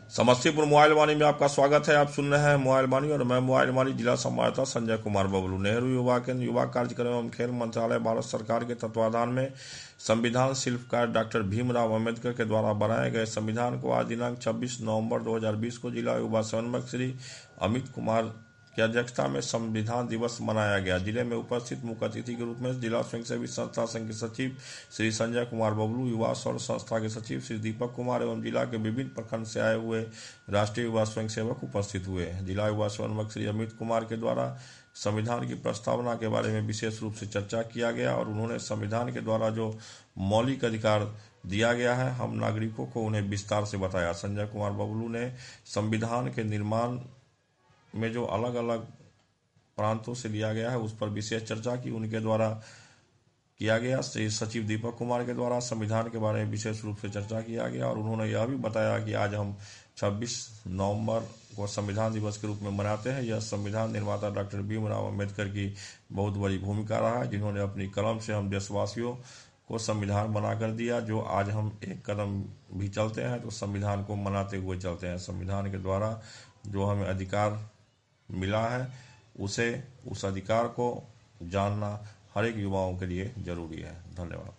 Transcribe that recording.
Samastipur mobile वाणी में आपका स्वागत है। आप सुन रहे हैं मोबाइल वाणी और मैं मोबाइल वाणी जिला संवाददाता संजय कुमार बबलू। नेहरू युवा केंद्र युवा कार्यक्रम एवं खेल मंत्रालय भारत सरकार के तत्वाधान में संविधान शिल्पकार डॉक्टर भीमराव अम्बेडकर के द्वारा बनाए गए संविधान को आज दिनांक 26 नवंबर 2020 को जिला युवा समन्वयक श्री अमित कुमार की अध्यक्षता में संविधान दिवस मनाया गया। जिले में उपस्थित मुख्य अतिथि के रूप में जिला स्वयंसेवी संस्था संघ के सचिव श्री संजय कुमार बबलू, युवा सौर संस्था के सचिव श्री दीपक कुमार एवं जिला के विभिन्न प्रखंड से आए हुए राष्ट्रीय युवा स्वयंसेवक उपस्थित हुए। जिला युवा समन्वयक श्री अमित कुमार के द्वारा संविधान की प्रस्तावना के बारे में विशेष रूप से चर्चा किया गया और उन्होंने संविधान के द्वारा जो मौलिक अधिकार दिया गया है हम नागरिकों को उन्हें विस्तार से बताया। संजय कुमार बबलू ने संविधान के निर्माण में जो अलग अलग प्रांतों से लिया गया है उस पर विशेष चर्चा की उनके द्वारा किया गया। श्री सचिव दीपक कुमार के द्वारा संविधान के बारे में विशेष रूप से चर्चा किया गया और उन्होंने यह भी बताया कि आज हम 26 नवंबर को संविधान दिवस के रूप में मनाते हैं। यह संविधान निर्माता डॉक्टर भीमराव अम्बेडकर की बहुत बड़ी भूमिका रहा है, जिन्होंने अपनी कलम से हम देशवासियों को संविधान बनाकर दिया। जो आज हम एक कदम भी चलते हैं तो संविधान को मनाते हुए चलते हैं। संविधान के द्वारा जो हमें अधिकार मिला है उस अधिकार को जानना हर एक युवाओं के लिए जरूरी है। धन्यवाद।